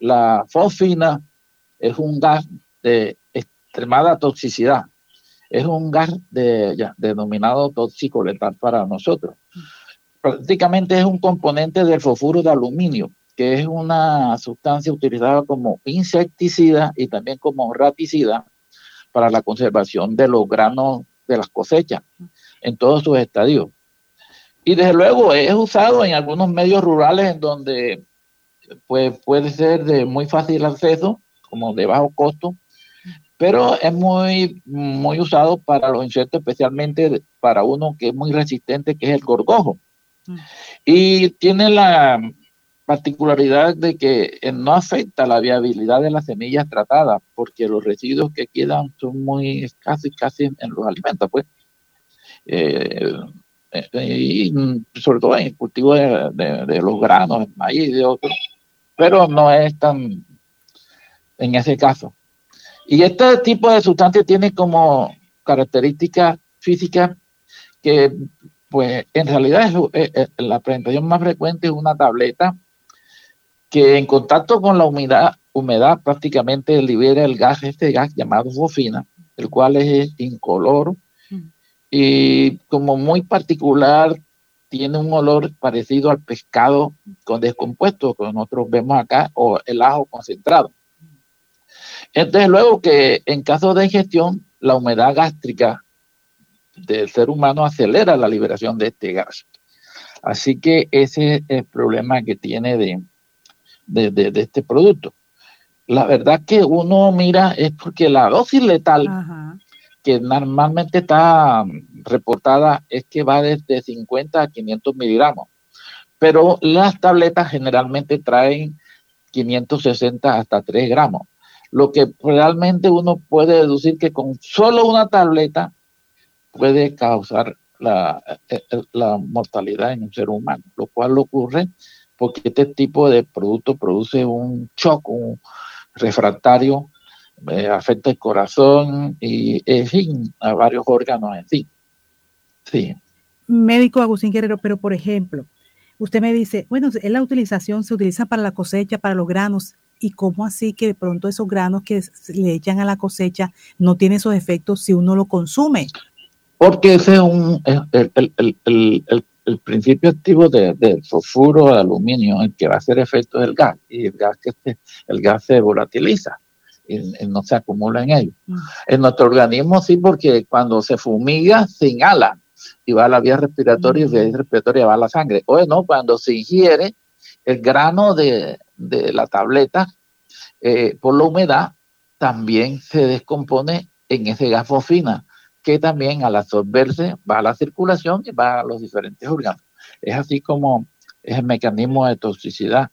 la fosfina es un gas de extremada toxicidad. Es un gas denominado tóxico letal para nosotros. Prácticamente es un componente del fosfuro de aluminio, que es una sustancia utilizada como insecticida y también como raticida para la conservación de los granos de las cosechas en todos sus estadios. Y desde luego es usado en algunos medios rurales en donde pues, puede ser de muy fácil acceso, como de bajo costo, pero es muy usado para los insectos, especialmente para uno que es muy resistente, que es el gorgojo. Y tiene la particularidad de que no afecta la viabilidad de las semillas tratadas, porque los residuos que quedan son muy escasos casi en los alimentos, pues. Y sobre todo en el cultivo de los granos, el maíz y de otros, pero no es tan en ese caso. Y este tipo de sustancia tiene como características físicas que, pues, en realidad la presentación más frecuente es una tableta que en contacto con la humedad prácticamente libera este gas llamado fosfina, el cual es incoloro y como muy particular tiene un olor parecido al pescado con descompuesto que nosotros vemos acá, o el ajo concentrado. Entonces, luego que en caso de ingestión, la humedad gástrica del ser humano acelera la liberación de este gas. Así que ese es el problema que tiene de este producto. La verdad que uno mira es porque la dosis letal que normalmente está reportada es que va desde 50 a 500 miligramos, pero las tabletas generalmente traen 560 hasta 3 gramos, lo que realmente uno puede deducir que con solo una tableta puede causar la mortalidad en un ser humano, lo cual ocurre porque este tipo de producto produce un shock, un refractario, afecta el corazón y, en fin, a varios órganos en sí. Sí. Médico Agustín Guerrero, pero por ejemplo, usted me dice, bueno, es la utilización, se utiliza para la cosecha, para los granos, ¿y cómo así que de pronto esos granos que le echan a la cosecha no tienen esos efectos si uno lo consume? Porque ese es el principio activo del fosfuro de aluminio, el que va a hacer efecto del gas, y el gas se volatiliza y no se acumula en ello. En nuestro organismo sí, porque cuando se fumiga se inhala y va a la vía respiratoria y de la vía respiratoria va a la sangre. O no, cuando se ingiere el grano de la tableta por la humedad, también se descompone en ese gas fosfina, que también al absorberse va a la circulación y va a los diferentes órganos. Es así como es el mecanismo de toxicidad.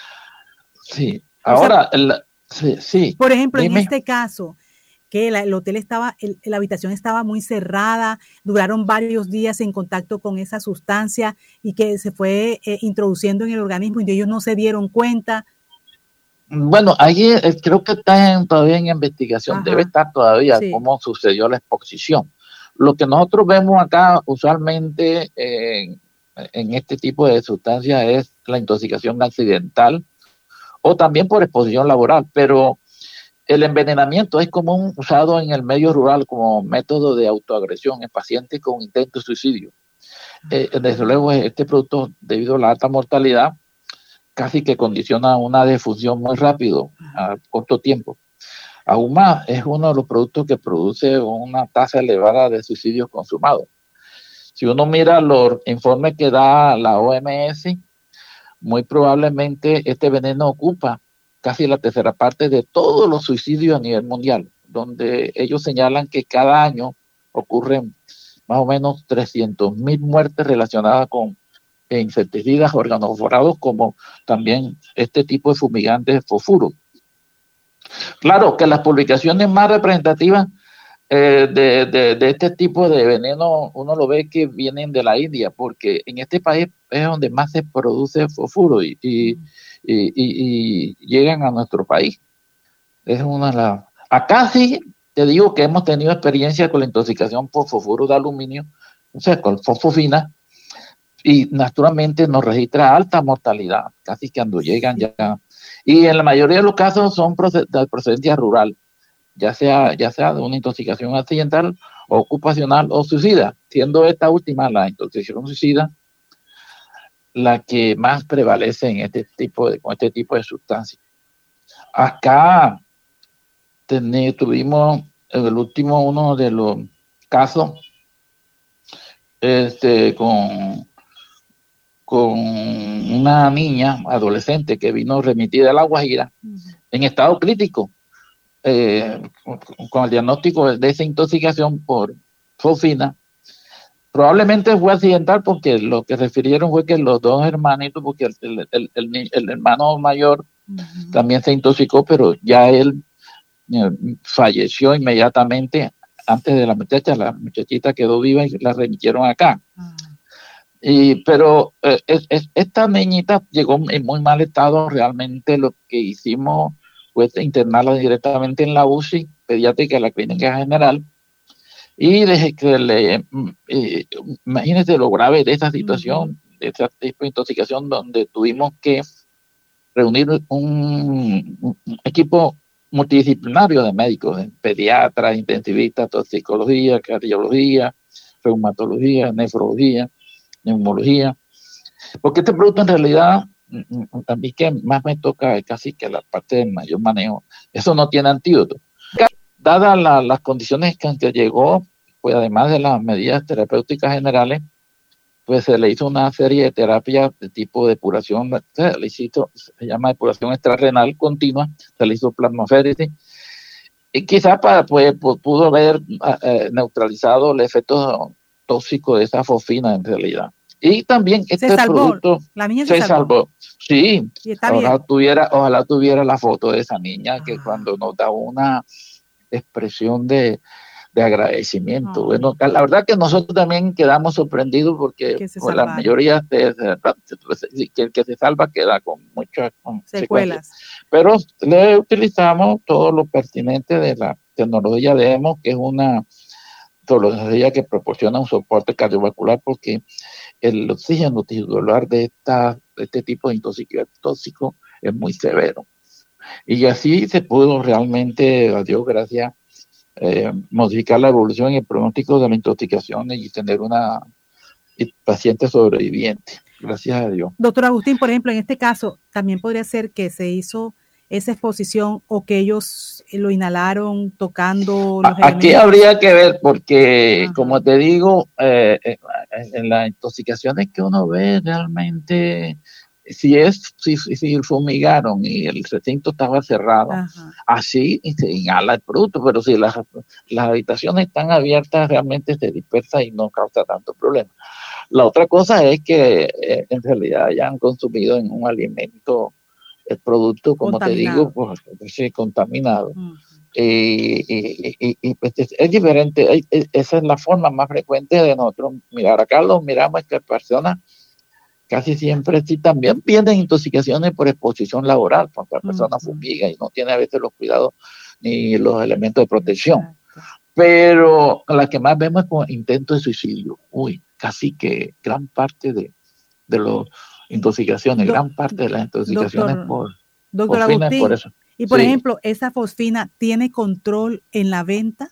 Sí. Ahora, sí. Por ejemplo, dime. En este caso, que el hotel estaba, la habitación estaba muy cerrada, duraron varios días en contacto con esa sustancia y que se fue introduciendo en el organismo y ellos no se dieron cuenta. Bueno, ahí creo que está todavía en investigación. Debe estar todavía cómo sucedió la exposición. Lo que nosotros vemos acá usualmente en este tipo de sustancias es la intoxicación accidental o también por exposición laboral, pero el envenenamiento es común usado en el medio rural como método de autoagresión en pacientes con intento de suicidio. Desde luego, este producto, debido a la alta mortalidad, casi que condiciona una defunción muy rápido, a corto tiempo. Aún más, es uno de los productos que produce una tasa elevada de suicidios consumados. Si uno mira los informes que da la OMS, muy probablemente este veneno ocupa casi la tercera parte de todos los suicidios a nivel mundial, donde ellos señalan que cada año ocurren más o menos 300,000 muertes relacionadas con insecticidas organofosforados, como también este tipo de fumigantes de fosfuro. Claro que las publicaciones más representativas de este tipo de veneno, uno lo ve que vienen de la India, porque en este país es donde más se produce fosfuro y llegan a nuestro país. Es una de las... Acá sí te digo que hemos tenido experiencia con la intoxicación por fosfuro de aluminio, o sea, con fosfofina, y naturalmente nos registra alta mortalidad, casi que cuando llegan ya Y en la mayoría de los casos son de procedencia rural, ya sea de una intoxicación accidental, ocupacional o suicida, siendo esta última, la intoxicación suicida, la que más prevalece en con este tipo de sustancias. Acá tuvimos en el último uno de los casos con una niña adolescente que vino remitida a La Guajira en estado crítico, con el diagnóstico de esa intoxicación por fosfina. Probablemente fue accidental porque lo que refirieron fue que los dos hermanitos, porque el hermano mayor también se intoxicó, pero ya él falleció inmediatamente antes de la muchachita quedó viva y la remitieron acá. Pero esta niñita llegó en muy mal estado. Realmente lo que hicimos fue internarla directamente en la UCI pediátrica de la Clínica General, y desde que imagínense lo grave de esa situación, de ese tipo de intoxicación, donde tuvimos que reunir un equipo multidisciplinario de médicos, pediatras, intensivistas, toxicología, cardiología, reumatología, nefrología, neumología, porque este producto en realidad, a mí que más me toca casi que la parte del mayor manejo, eso no tiene antídoto. Dadas las condiciones que llegó, pues además de las medidas terapéuticas generales, pues se le hizo una serie de terapias de tipo depuración, se llama depuración extrarrenal continua, se le hizo plasmaféresis, y quizás pudo haber neutralizado el efecto tóxico de esa fosfina en realidad. Y también producto la niña se salvó. Sí, ojalá tuviera la foto de esa niña que cuando nos da una expresión de agradecimiento. Bueno, la verdad que nosotros también quedamos sorprendidos porque la mayoría que se salva queda con muchas secuelas. Pero le utilizamos todo lo pertinente de la tecnología de EMO, que es una tecnología que proporciona un soporte cardiovascular, porque el oxígeno tisular de este tipo de intoxicación tóxico es muy severo. Y así se pudo realmente, a Dios gracias, modificar la evolución y el pronóstico de la intoxicación y tener una paciente sobreviviente, gracias a Dios. Doctor Agustín, por ejemplo, en este caso, también podría ser que se hizo esa exposición o que ellos lo inhalaron tocando los Aquí elementos. Habría que ver porque, como te digo, en las intoxicaciones que uno ve realmente, si fumigaron y el recinto estaba cerrado, así se inhala el producto, pero si las habitaciones están abiertas, realmente se dispersa y no causa tanto problema. La otra cosa es que en realidad hayan consumido en un alimento el producto, como te digo, pues contaminado. Y pues es diferente, esa es la forma más frecuente de nosotros mirar. Acá lo miramos que personas casi siempre sí también pierden intoxicaciones por exposición laboral, porque la persona fumiga y no tiene a veces los cuidados ni los elementos de protección. Pero la que más vemos es con intentos de suicidio. Casi que gran parte de las intoxicaciones, gran parte de las intoxicaciones por fosfina es por eso. Y por ejemplo, ¿esa fosfina tiene control en la venta?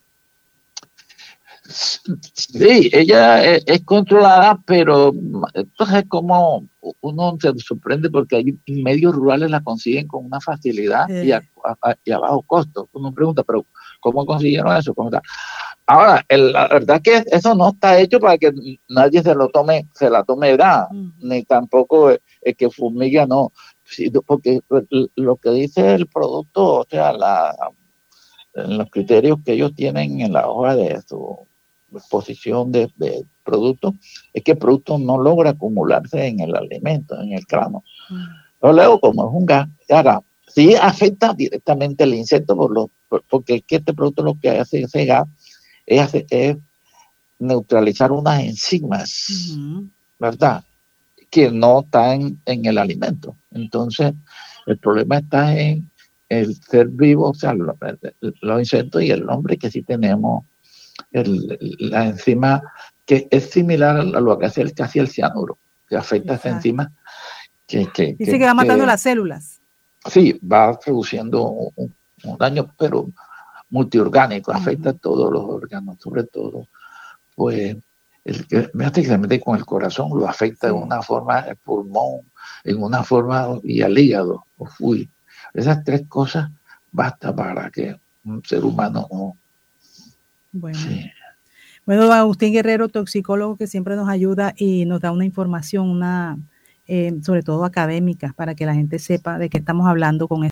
Sí, ella es controlada, pero entonces como uno se sorprende porque hay medios rurales la consiguen con una facilidad y a bajo costo. Uno pregunta, pero ¿cómo consiguieron eso? ¿Cómo está? Ahora, la verdad que eso no está hecho para que nadie se la tome ni tampoco el que fumiga, no. Sí, porque lo que dice el producto, o sea, en los criterios que ellos tienen en la hoja de su exposición de producto, es que el producto no logra acumularse en el alimento, en el grano. Luego, como es un gas, ahora, sí afecta directamente al insecto porque es que este producto lo que hace ese gas es neutralizar unas enzimas, ¿verdad?, que no están en el alimento. Entonces, el problema está en el ser vivo, o sea, los insectos y el hombre, que sí tenemos la enzima que es similar a lo que hace casi el cianuro, que afecta a esa enzima. Dice que va matando las células. sí, va produciendo un daño, pero multiorgánico, afecta a todos los órganos, sobre todo, pues, fíjate que se mete con el corazón, lo afecta de una forma, el pulmón, en una forma, y al hígado, uy, esas tres cosas basta para que un ser humano no. Bueno. Sí. Bueno, Agustín Guerrero, toxicólogo que siempre nos ayuda y nos da una información, sobre todo académica, para que la gente sepa de qué estamos hablando con